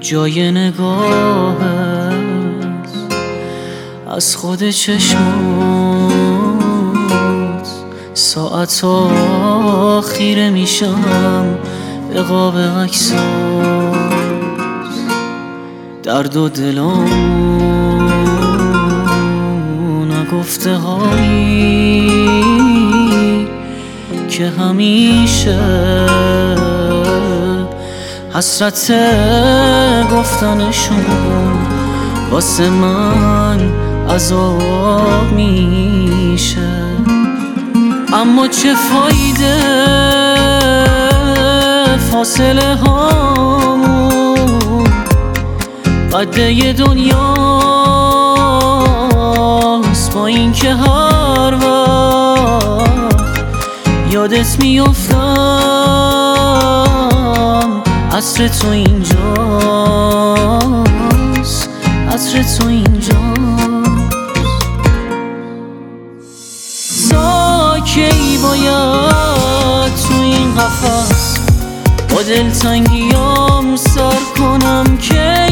جای نگاهت از خود چشمات. ساعتها خیره میشم به قاب عکسات، درد و دلم نگفته هایی که همیشه حسرت گفتنشون واسه من عذاب میشه. اما چه فایده فاصله هامون قده دنیاست، با این که هر وقت یادت میافتم عطر تو اینجاست، عطر تو اینجاست. کی باید تو این قفس با دلتنگیام سر کنم که